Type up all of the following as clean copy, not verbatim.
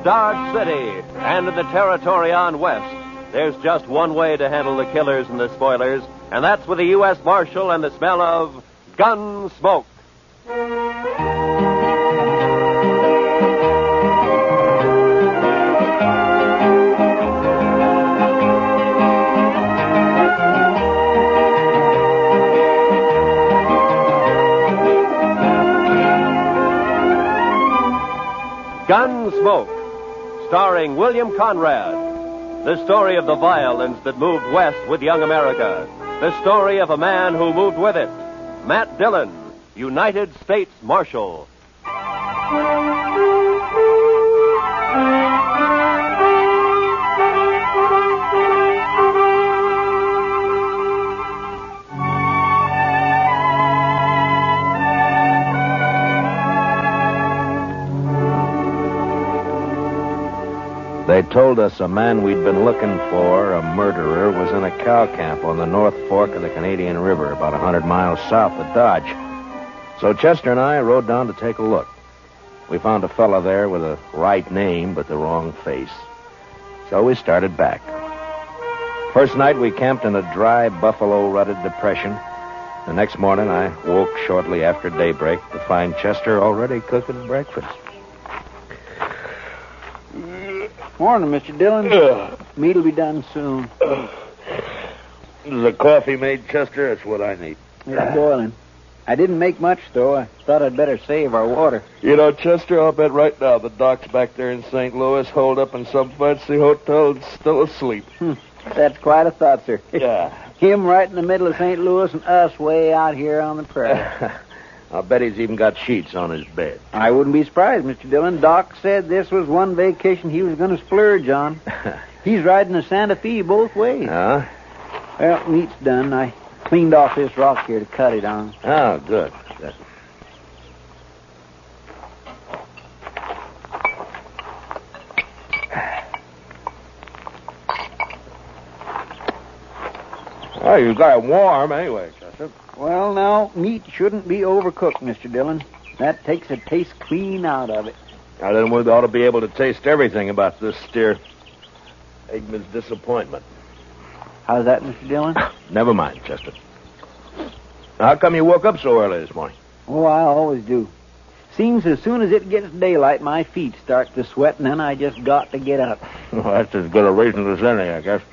Dodge City and in the territory on west, there's just one way to handle the killers and the spoilers, and that's with a U.S. Marshal and the smell of gun smoke. Gunsmoke, starring William Conrad. The story of the violence that moved west with young America. The story of a man who moved with it. Matt Dillon, United States Marshal. They told us a man we'd been looking for, a murderer, was in a cow camp on the North Fork of the Canadian River, about 100 miles south of Dodge. So Chester and I rode down to take a look. We found a fella there with a right name but the wrong face. So we started back. First night we camped in a dry, buffalo-rutted depression. The next morning I woke shortly after daybreak to find Chester already cooking breakfast. Morning, Mr. Dillon. Meat'll be done soon. Is the coffee made, Chester? That's what I need. It's boiling. I didn't make much, though. I thought I'd better save our water. You know, Chester, I'll bet right now the doc's back there in St. Louis, holed up in some fancy hotel and still asleep. That's quite a thought, sir. Yeah. Him right in the middle of St. Louis and us way out here on the prairie. I'll bet he's even got sheets on his bed. I wouldn't be surprised, Mr. Dillon. Doc said this was one vacation he was going to splurge on. He's riding the Santa Fe both ways. Huh? Well, meat's done. I cleaned off this rock here to cut it on. Oh, good. Good. Oh, you got it warm anyway, Chester. Well, now, meat shouldn't be overcooked, Mr. Dillon. That takes the taste clean out of it. Now, then we ought to be able to taste everything about this steer. Eggman's disappointment. How's that, Mr. Dillon? Never mind, Chester. How come you woke up so early this morning? Oh, I always do. Seems as soon as it gets daylight, my feet start to sweat, and then I just got to get up. Well, that's as good a reason as any, I guess.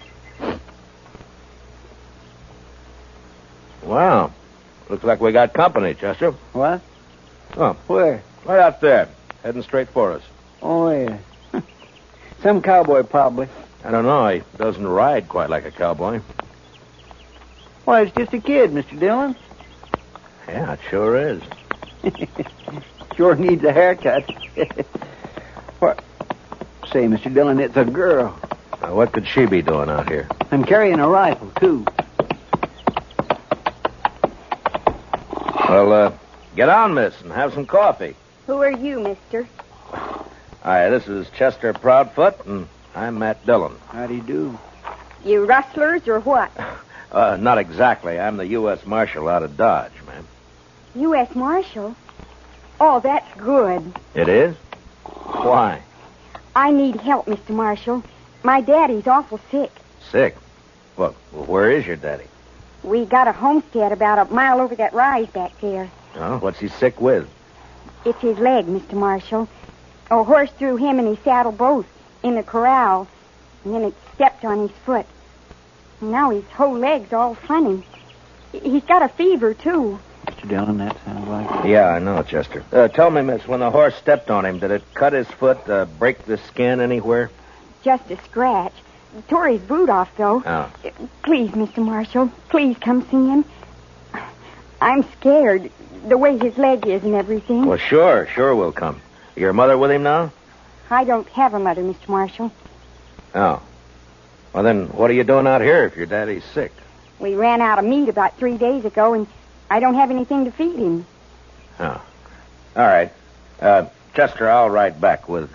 Wow. Looks like we got company, Chester. What? Oh, Where? right out there, heading straight for us. Oh, yeah. Some cowboy, probably. I don't know. He doesn't ride quite like a cowboy. Why, it's just a kid, Mr. Dillon. Yeah, it sure is. Sure needs a haircut. What? Say, Mr. Dillon, it's a girl. What could she be doing out here? I'm carrying a rifle, too. Well, get on, miss, and have some coffee. Who are you, mister? Hi, this is Chester Proudfoot, and I'm Matt Dillon. How do you do? You rustlers or what? Not exactly. I'm the U.S. Marshal out of Dodge, ma'am. U.S. Marshal? Oh, that's good. It is? Why? I need help, Mr. Marshal. My daddy's awful sick. Sick? Well, where is your daddy? We got a homestead about a mile over that rise back there. Oh, what's he sick with? It's his leg, Mr. Marshal. A horse threw him and his saddle both in the corral, and then it stepped on his foot. And now his whole leg's all funny. He's got a fever, too. Mr. Dillon, that sounds like... Yeah, I know, Chester. Tell me, miss, when the horse stepped on him, did it cut his foot, break the skin anywhere? Just a scratch. Tore his boot off, though. Oh. Please, Mr. Marshal, please come see him. I'm scared, the way his leg is and everything. Well, sure we'll come. Your mother with him now? I don't have a mother, Mr. Marshal. Oh. Well, then, what are you doing out here if your daddy's sick? We ran out of meat about 3 days ago, and I don't have anything to feed him. Oh. All right. Chester, I'll ride back with...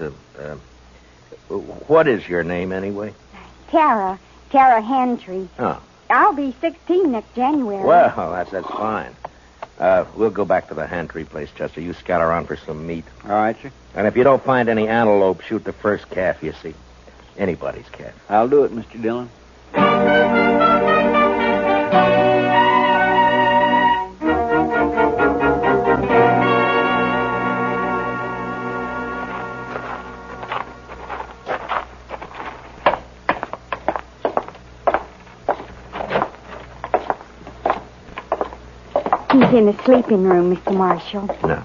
what is your name, anyway? Tara Hantry. Oh. I'll be 16 next January. Well, that's fine. We'll go back to the Hantry place, Chester. You scout around for some meat. All right, sir. And if you don't find any antelope, shoot the first calf you see. Anybody's calf. I'll do it, Mr. Dillon. He's in the sleeping room, Mr. Marshall. No.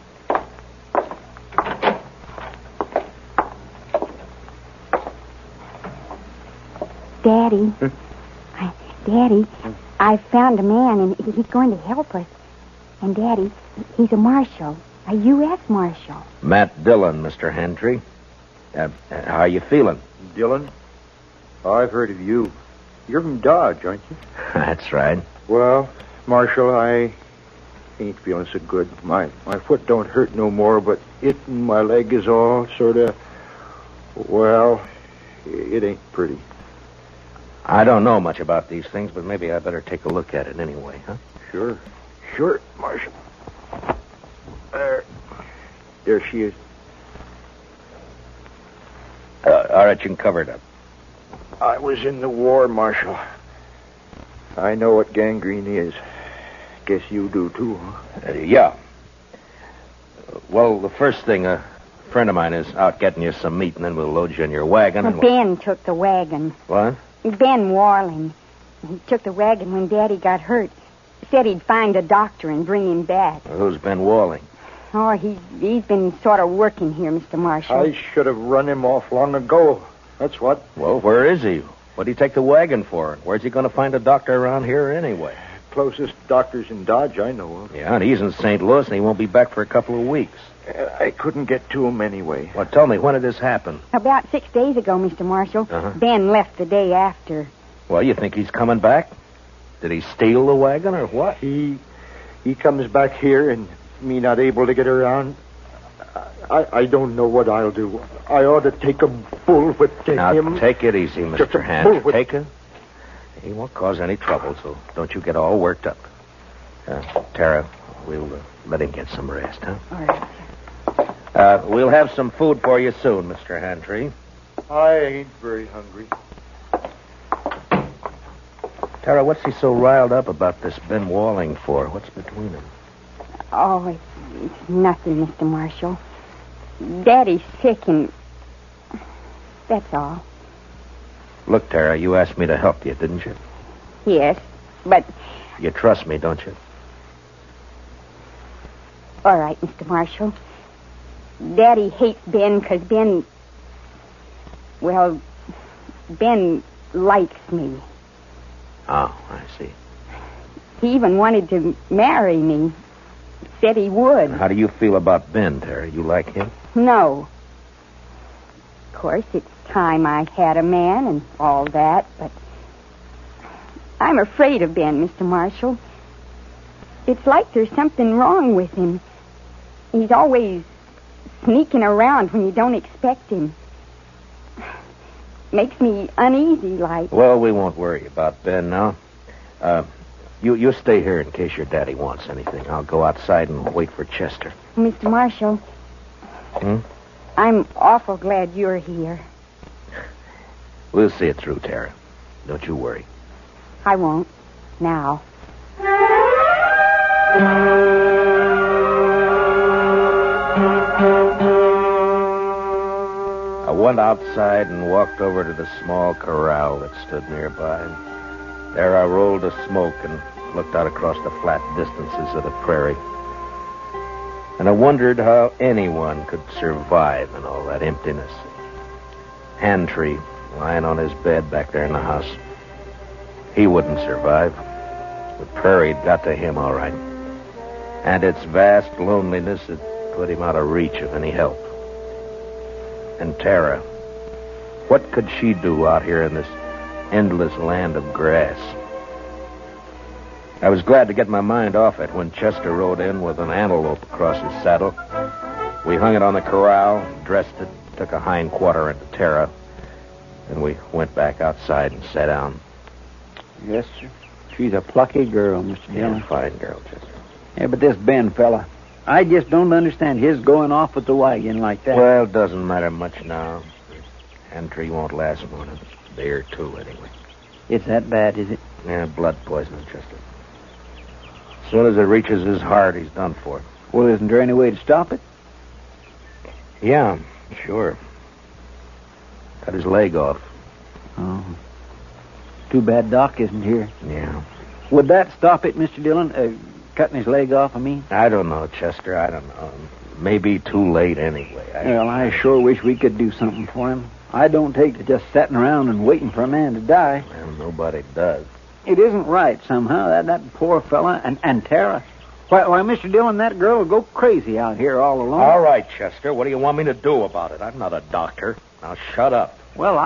Daddy. Daddy, I found a man, and he's going to help us. And, Daddy, he's a marshal, a U.S. marshal. Matt Dillon, Mr. Hantry. How are you feeling? Dillon? I've heard of you. You're from Dodge, aren't you? That's right. Well, Marshal, I ain't feeling so good. My foot don't hurt no more, but my leg is all sort of, well, it ain't pretty. I don't know much about these things, but maybe I better take a look at it anyway, huh? Sure, Marshal. There she is. All right, you can cover it up. I was in the war, Marshal. I know what gangrene is. Guess you do, too, huh? Yeah. Well, the first thing, a friend of mine is out getting you some meat, and then we'll load you in your wagon. Well, Ben took the wagon. What? Ben Warling. He took the wagon when Daddy got hurt. Said he'd find a doctor and bring him back. Well, who's Ben Walling? Oh, he's been sort of working here, Mr. Marshall. I should have run him off long ago. That's what. Well, where is he? What'd he take the wagon for? Where's he going to find a doctor around here anyway? Closest doctor's in Dodge I know of. Yeah, and he's in St. Louis, and he won't be back for a couple of weeks. I couldn't get to him anyway. Well, tell me, when did this happen? About 6 days ago, Mr. Marshall. Uh-huh. Ben left the day after. Well, you think he's coming back? Did he steal the wagon or what? He comes back here and me not able to get around. I don't know what I'll do. I ought to take a bullwhip to now, him. Take it easy, Mr. Hans. Take it. He won't cause any trouble, so don't you get all worked up. Tara, we'll let him get some rest, huh? All right. We'll have some food for you soon, Mr. Hantry. I ain't very hungry. Tara, what's he so riled up about this Ben Walling for? What's between them? Oh, it's nothing, Mr. Marshall. Daddy's sick, and that's all. Look, Tara, you asked me to help you, didn't you? Yes, but... You trust me, don't you? All right, Mr. Marshall. Daddy hates Ben because Ben... Well, Ben likes me. Oh, I see. He even wanted to marry me. Said he would. How do you feel about Ben, Tara? You like him? No. Of course, it's time I had a man and all that, but I'm afraid of Ben, Mr. Marshall. It's like there's something wrong with him. He's always sneaking around when you don't expect him. Makes me uneasy, like. Well, we won't worry about Ben now. You stay here in case your daddy wants anything. I'll go outside and wait for Chester. Mr. Marshall. I'm awful glad you're here. We'll see it through, Tara. Don't you worry. I won't. Now. I went outside and walked over to the small corral that stood nearby. There I rolled a smoke and looked out across the flat distances of the prairie. And I wondered how anyone could survive in all that emptiness. Hantry lying on his bed back there in the house. He wouldn't survive. The prairie'd got to him all right. And its vast loneliness had put him out of reach of any help. And Tara, what could she do out here in this endless land of grass? I was glad to get my mind off it when Chester rode in with an antelope across his saddle. We hung it on the corral, dressed it, took a hind quarter into Tara, and we went back outside and sat down. Yes, sir. She's a plucky girl, Mr. Dillon. Yeah, fine girl, Chester. Yeah, but this Ben fella, I just don't understand his going off with the wagon like that. Well, it doesn't matter much now. Entry won't last more than a day or two, anyway. It's that bad, is it? Yeah, blood poisoning, Chester. As soon as it reaches his heart, he's done for. Well, isn't there any way to stop it? Yeah, sure. Cut his leg off. Oh. Too bad Doc isn't here. Yeah. Would that stop it, Mr. Dillon? Cutting his leg off, I mean? I don't know, Chester. I don't know. Maybe too late anyway. Well, I sure wish we could do something for him. I don't take to just sitting around and waiting for a man to die. Well, nobody does. It isn't right somehow. That poor fella and Tara. Why, Mr. Dillon, that girl will go crazy out here all alone. All right, Chester. What do you want me to do about it? I'm not a doctor. Now shut up. Well,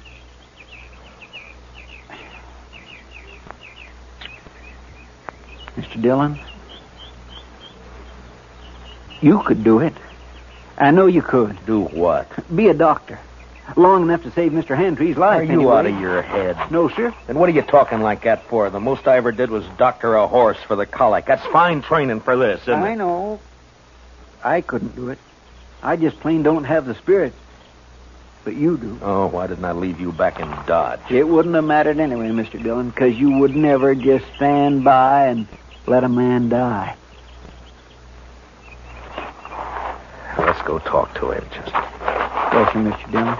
Mr. Dillon, you could do it. I know you could. Do what? Be a doctor. Long enough to save Mr. Hantree's life. Are you anyway. out of your head? No, sir. Then what are you talking like that for? The most I ever did was doctor a horse for the colic. That's fine training for this, isn't I it? know. I couldn't do it. I just plain don't have the spirit. But you do. Oh, why didn't I leave you back in Dodge? It wouldn't have mattered anyway, Mr. Dillon, because you would never just stand by and let a man die. Let's go talk to him, Chester. Yes, sir, Mr. Dillon.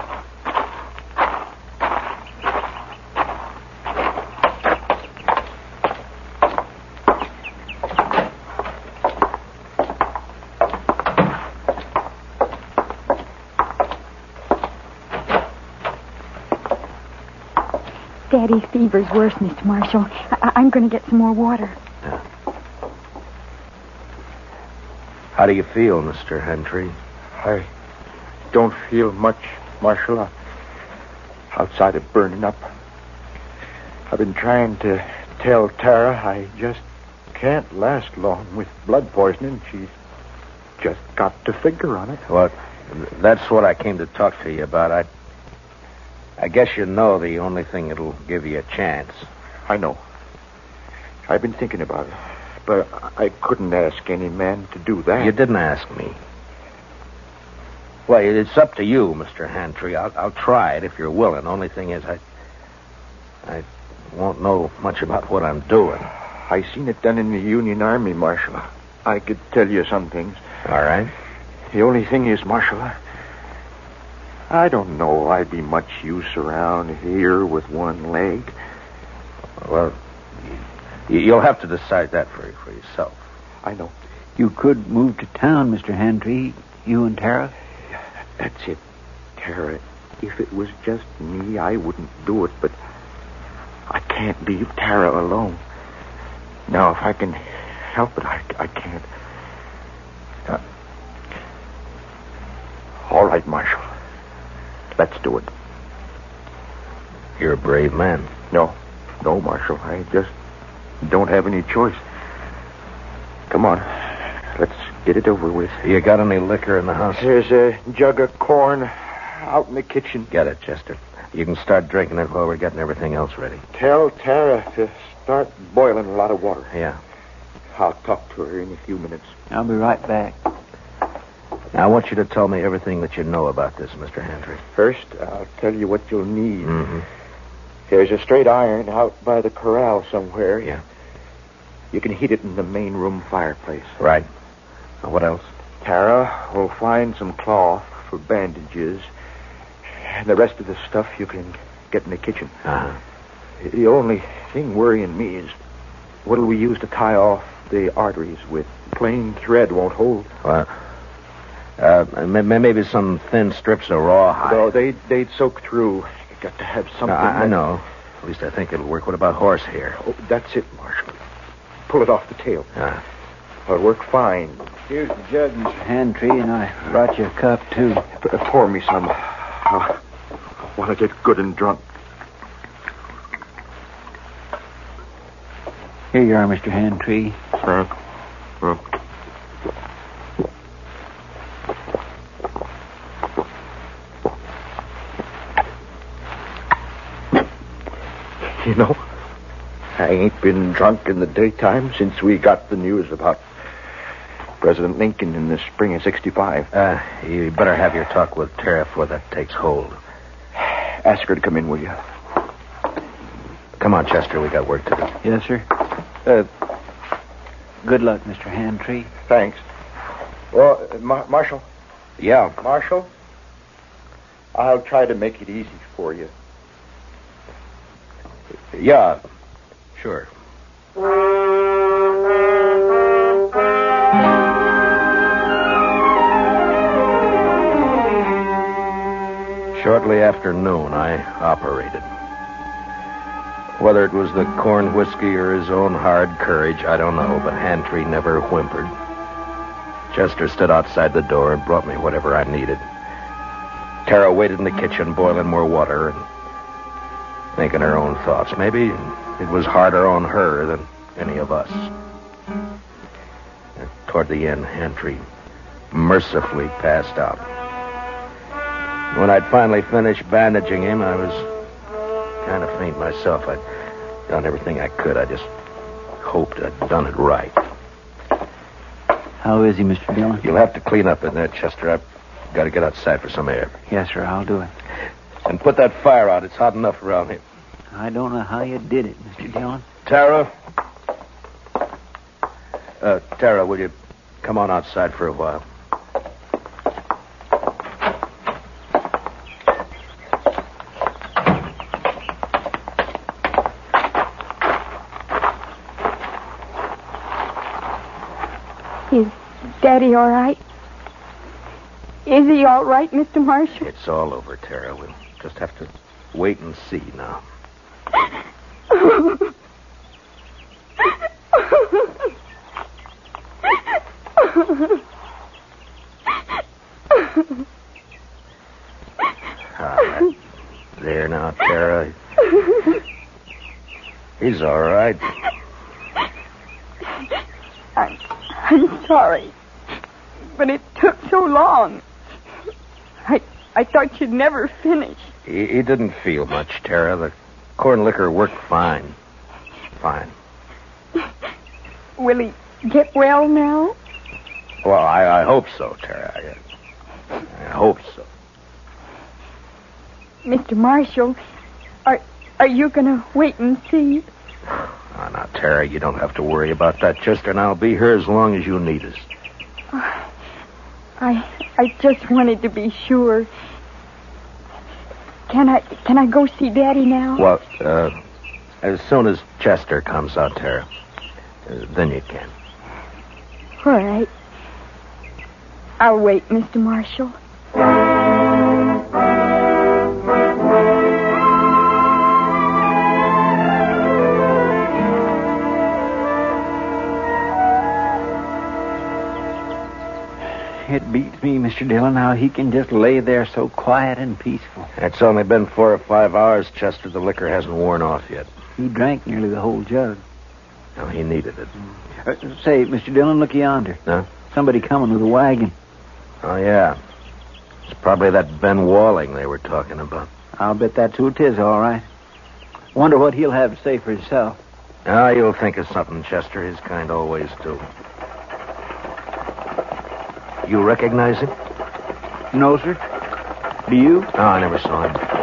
Daddy's fever's worse, Mr. Marshall. I'm going to get some more water. Yeah. How do you feel, Mr. Hantry? I don't feel much, Marshal. Outside of burning up. I've been trying to tell Tara I just can't last long with blood poisoning. She's just got to figure on it. Well, that's what I came to talk to you about. I guess you know the only thing that'll give you a chance. I know. I've been thinking about it. But I couldn't ask any man to do that. You didn't ask me. Well, it's up to you, Mr. Hantry. I'll try it if you're willing. Only thing is, I won't know much about what I'm doing. I seen it done in the Union Army, Marshal. I could tell you some things. All right. The only thing is, Marshal, I don't know I'd be much use around here with one leg. Well, you'll have to decide that for yourself. I know. You could move to town, Mr. Hantry, you and Tara. That's it, Tara. If it was just me, I wouldn't do it, but I can't leave Tara alone. Now, if I can help it, I can't. All right, Marshal. Let's do it. You're a brave man. No, Marshal. I just don't have any choice. Come on. Let's get it over with. You got any liquor in the house? There's a jug of corn out in the kitchen. Get it, Chester. You can start drinking it while we're getting everything else ready. Tell Tara to start boiling a lot of water. Yeah. I'll talk to her in a few minutes. I'll be right back. Now, I want you to tell me everything that you know about this, Mr. Hantry. First, I'll tell you what you'll need. Mm-hmm. There's a straight iron out by the corral somewhere. Yeah. You can heat it in the main room fireplace. Right. Now, what else? Tara will find some cloth for bandages. And the rest of the stuff you can get in the kitchen. Uh-huh. The only thing worrying me is what'll we use to tie off the arteries with? Plain thread won't hold. Well, maybe some thin strips of rawhide. No, they'd soak through. You got to have something. No, I know. At least I think it'll work. What about horsehair? Oh, that's it, Marshal. Pull it off the tail. It'll work fine. Here's the jug, Mr. Hantry, and I brought you a cup, too. Pour me some. I want to get good and drunk. Here you are, Mr. Hantry. Thanks. You know, I ain't been drunk in the daytime since we got the news about President Lincoln in the spring of 65. You better have your talk with Tara before that takes hold. Ask her to come in, will you? Come on, Chester. We got work to do. Yes, sir. Good luck, Mr. Handtree. Thanks. Well, Marshal. Yeah. Marshal, I'll try to make it easy for you. Yeah. Sure. Shortly after noon, I operated. Whether it was the corn whiskey or his own hard courage, I don't know, but Handtree never whimpered. Chester stood outside the door and brought me whatever I needed. Tara waited in the kitchen, boiling more water and thinking her own thoughts. Maybe it was harder on her than any of us. And toward the end, Handtree mercifully passed out. When I'd finally finished bandaging him, I was kind of faint myself. I'd done everything I could. I just hoped I'd done it right. How is he, Mr. Dillon? You'll have to clean up in there, Chester. I've got to get outside for some air. Yes, sir, I'll do it. And put that fire out. It's hot enough around here. I don't know how you did it, Mr. Dillon. Tara? Tara, will you come on outside for a while? Is Daddy all right? Is he all right, Mr. Marshall? It's all over, Tara. We'll just have to wait and see now. There now, Tara. He's all right. I'm sorry, but it took so long. I thought you'd never finish. He didn't feel much, Tara. The corn liquor worked fine. Fine. Will he get well now? Well, I hope so, Tara. I hope so. Mr. Marshall, are you going to wait and see? Oh, now, Tara, you don't have to worry about that, Chester, and I'll be here as long as you need us. I just wanted to be sure. Can I go see Daddy now? Well, as soon as Chester comes out, Tara, then you can. All right. I'll wait, Mr. Marshall. It beats me, Mr. Dillon, how he can just lay there so quiet and peaceful. It's only been 4 or 5 hours, Chester. The liquor hasn't worn off yet. He drank nearly the whole jug. No, he needed it. Say, Mr. Dillon, look yonder. Huh? Somebody coming with a wagon. Oh, yeah. It's probably that Ben Walling they were talking about. I'll bet that's who it is, all right. Wonder what he'll have to say for himself. Ah, you'll think of something, Chester. His kind always do. You recognize him? No, sir. Do you? Oh, I never saw him before.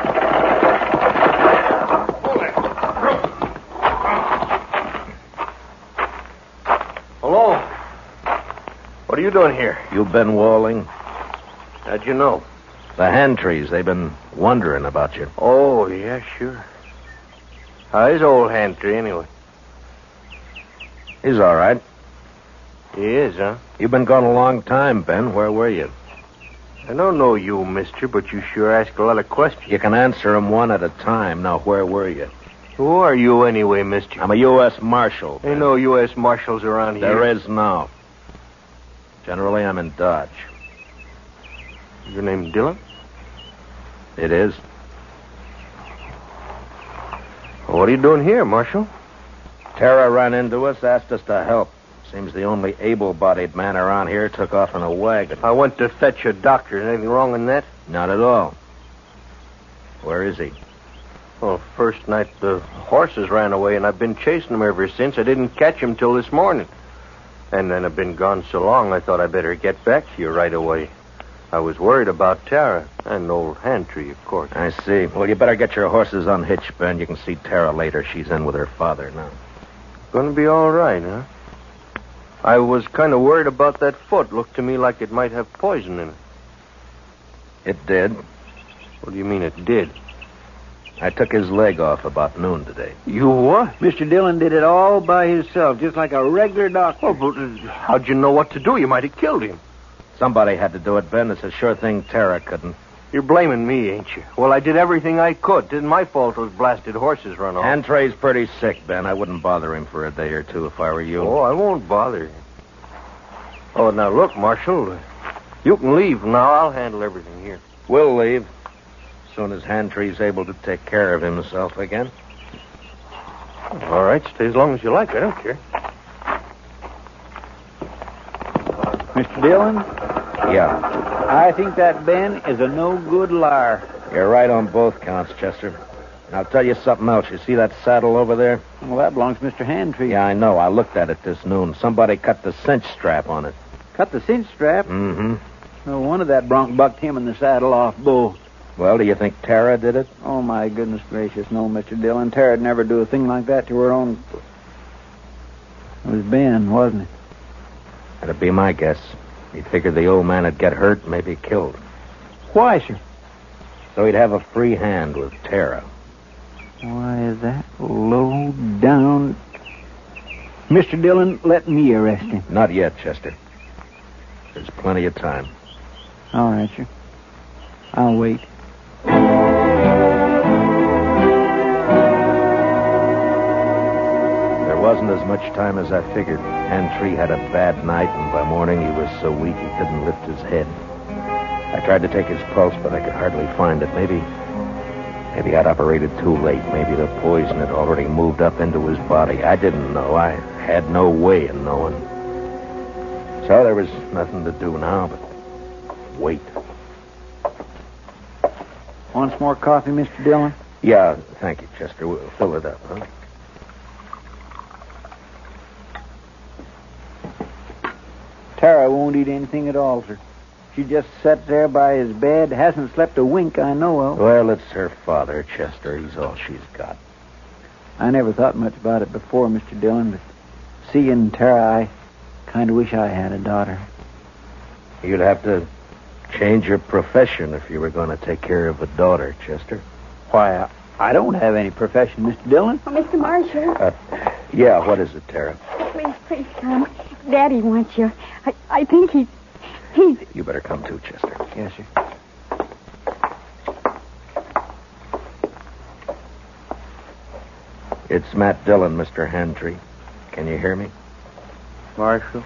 Hello. What are you doing here? You Ben Walling? How'd you know? The Handtrees, they've been wondering about you. Oh, yeah, sure. How's old Handtree, anyway? He's all right. He is, huh? You've been gone a long time, Ben. Where were you? I don't know you, mister, but you sure ask a lot of questions. You can answer them one at a time. Now, where were you? Who are you anyway, mister? I'm a U.S. Marshal. Ain't no U.S. Marshals around here. There is now. Generally, I'm in Dodge. Your name Dillon? It is. Well, what are you doing here, Marshal? Tara ran into us, asked us to help. Seems the only able-bodied man around here took off in a wagon. I went to fetch a doctor. Is anything wrong in that? Not at all. Where is he? Well, first night the horses ran away, and I've been chasing them ever since. I didn't catch him till this morning. And then I've been gone so long, I thought I'd better get back to you right away. I was worried about Tara and old Hantry, of course. I see. Well, you better get your horses unhitched, Ben. You can see Tara later. She's in with her father now. Gonna be all right, huh? I was kind of worried about that foot. Looked to me like it might have poison in it. It did. What do you mean it did? I took his leg off about noon today. You what? Mr. Dillon did it all by himself, just like a regular doctor. Oh, but how'd you know what to do? You might have killed him. Somebody had to do it, Ben. It's a sure thing Tara couldn't. You're blaming me, ain't you? Well, I did everything I could. Didn't my fault those blasted horses run off. Antray's pretty sick, Ben. I wouldn't bother him for a day or two if I were you. Oh, I won't bother you. Oh, now look, Marshal. You can leave now. I'll handle everything here. We'll leave. As soon as Hantry's able to take care of himself again. All right, stay as long as you like. I don't care. Mr. Dillon, Yeah. I think that Ben is a no-good liar. You're right on both counts, Chester. And I'll tell you something else. You see that saddle over there? Well, that belongs to Mr. Hantry. Yeah, I know. I looked at it this noon. Somebody cut the cinch strap on it. Cut the cinch strap. Mm-hmm. No wonder that bronc bucked him and the saddle off both. Well, do you think Tara did it? Oh, my goodness gracious, no, Mr. Dillon. Tara'd never do a thing like that to her own. It was Ben, wasn't it? That'd be my guess. He figured the old man would get hurt, maybe killed. Why, sir? So he'd have a free hand with Tara. Why, that low down... Mr. Dillon, let me arrest him. Not yet, Chester. There's plenty of time. All right, sir. I'll wait. There wasn't as much time as I figured. Hantry had a bad night, and by morning he was so weak he couldn't lift his head. I tried to take his pulse, but I could hardly find it. Maybe I'd operated too late. Maybe the poison had already moved up into his body. I didn't know. I had no way of knowing. So there was nothing to do now but wait. Want some more coffee, Mr. Dillon? Yeah, thank you, Chester. We'll fill it up, huh? Tara won't eat anything at all, sir. She just sits there by his bed, hasn't slept a wink I know of. Well, it's her father, Chester. He's all she's got. I never thought much about it before, Mr. Dillon, but seeing Tara, I kind of wish I had a daughter. You'd have to change your profession if you were going to take care of a daughter, Chester. Why, I don't have any profession, Mr. Dillon. Oh, Mr. Marshall. Yeah, what is it, Tara? Please come. Daddy wants you. I think he's... You better come too, Chester. Yes, sir. It's Matt Dillon, Mr. Hantry. Can you hear me? Marshal,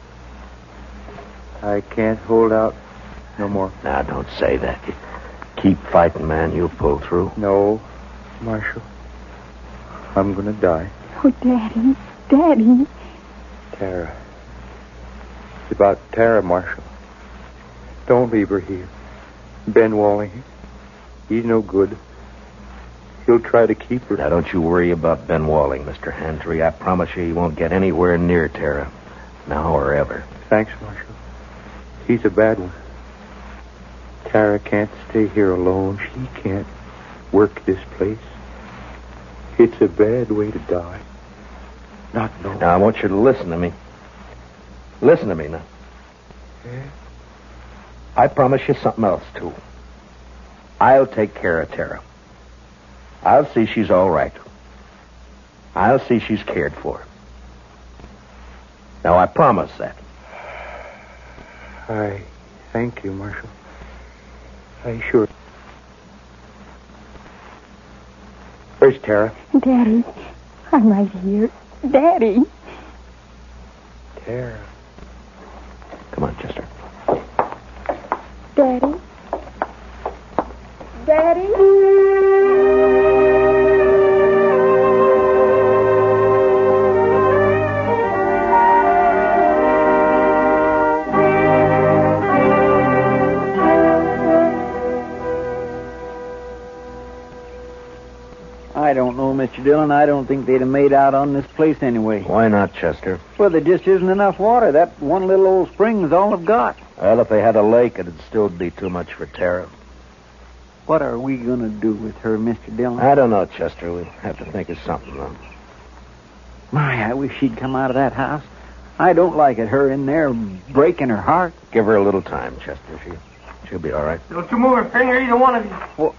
I can't hold out no more. Now, don't say that. You keep fighting, man. You'll pull through. No, Marshal. I'm going to die. Oh, Daddy. Daddy. Tara. It's about Tara, Marshal. Don't leave her here. Ben Walling, he's no good. He'll try to keep her. Now, don't you worry about Ben Walling, Mr. Hantry. I promise you he won't get anywhere near Tara. Now or ever. Thanks, Marshal. He's a bad one. Tara can't stay here alone. She can't work this place. It's a bad way to die. Not knowing. Now, I want you to listen to me. Listen to me now. Yeah? I promise you something else, too. I'll take care of Tara. I'll see she's all right. I'll see she's cared for. Now, I promise that. I thank you, Marshal. I sure. Where's Tara? Daddy. I'm right here. Daddy. Tara. Come on, Chester. Daddy. Daddy. I don't know, Mr. Mr. Dillon, I don't think they'd have made out on this place anyway. Why not, Chester? Well, there just isn't enough water. That one little old spring's all they've got. Well, if they had a lake, it'd still be too much for Tara. What are we going to do with her, Mr. Dillon? I don't know, Chester. We'll have to think of something, though. My, I wish she'd come out of that house. I don't like it, her in there breaking her heart. Give her a little time, Chester. She'll be all right. Don't you move a finger, either one of you. Well,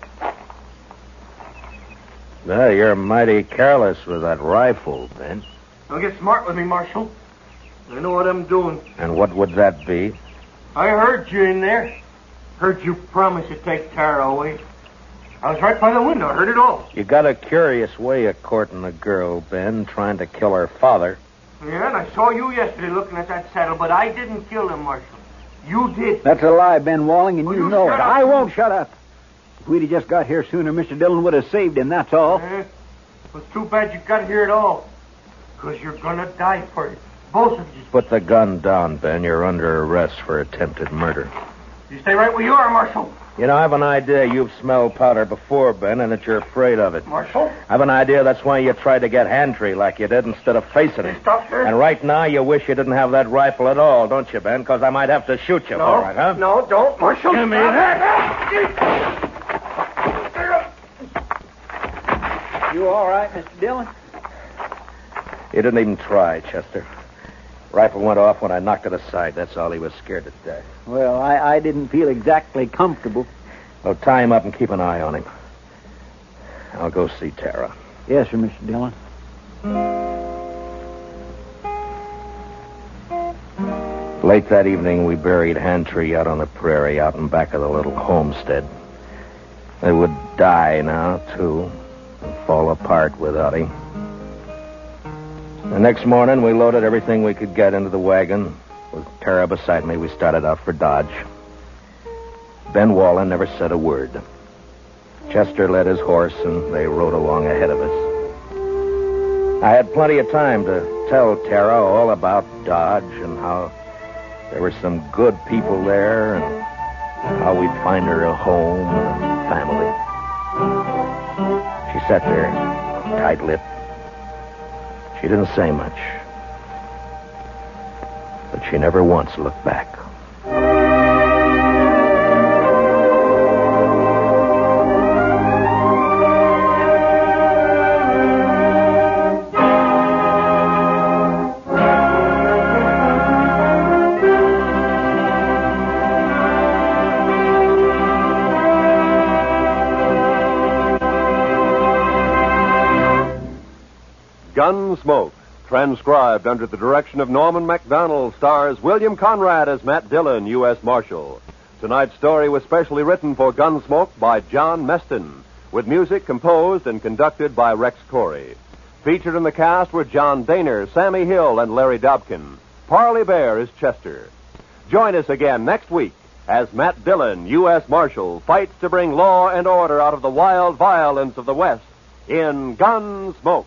Well, you're mighty careless with that rifle, Ben. Don't get smart with me, Marshal. I know what I'm doing. And what would that be? I heard you in there. Heard you promise to take Tara away. I was right by the window. I heard it all. You got a curious way of courting a girl, Ben, trying to kill her father. Yeah, and I saw you yesterday looking at that saddle, but I didn't kill him, Marshal. You did. that's a lie, Ben Walling, and Well, you you know shut it. up. I won't shut up. If we'd have just got here sooner, Mr. Dillon would have saved him, that's all. It was too bad you got here at all. Because you're going to die for it. Both of you. Put the gun down, Ben. You're under arrest for attempted murder. You stay right where you are, Marshal. You know, I have an idea you've smelled powder before, Ben, and that you're afraid of it. Marshal? I have an idea that's why you tried to get Hantry like you did instead of facing him. Stop her. And right now you wish you didn't have that rifle at all, don't you, Ben? Because I might have to shoot you for it, huh? No, don't, Marshal. Give me that. You all right, Mr. Dillon? He didn't even try, Chester. Rifle went off when I knocked it aside. That's all. He was scared to death. Well, I didn't feel exactly comfortable. Well, tie him up and keep an eye on him. I'll go see Tara. Yes, sir, Mr. Dillon. Late that evening, we buried Hantry out on the prairie, out in back of the little homestead. They would die now, too, and fall apart without him. The next morning, we loaded everything we could get into the wagon. With Tara beside me, we started out for Dodge. Ben Wallen never said a word. Chester led his horse, and they rode along ahead of us. I had plenty of time to tell Tara all about Dodge and how there were some good people there and how we'd find her a home and a family. She sat there, tight-lipped. She didn't say much, but she never once looked back. Gunsmoke, transcribed under the direction of Norman MacDonald, stars William Conrad as Matt Dillon, U.S. Marshal. Tonight's story was specially written for Gunsmoke by John Meston, with music composed and conducted by Rex Corey. Featured in the cast were John Daner, Sammy Hill, and Larry Dobkin. Parley Bear is Chester. Join us again next week as Matt Dillon, U.S. Marshal, fights to bring law and order out of the wild violence of the West in Gunsmoke.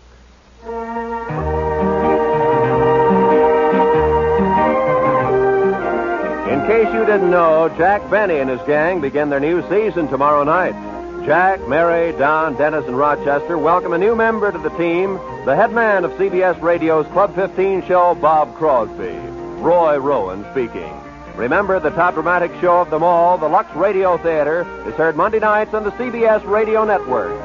In case you didn't know, Jack Benny and his gang begin their new season tomorrow night. Jack, Mary, Don, Dennis, and Rochester welcome a new member to the team, the head man of CBS Radio's Club 15 show, Bob Crosby. Roy Rowan speaking. Remember, the top dramatic show of them all, the Lux Radio Theater, is heard Monday nights on the CBS Radio Network.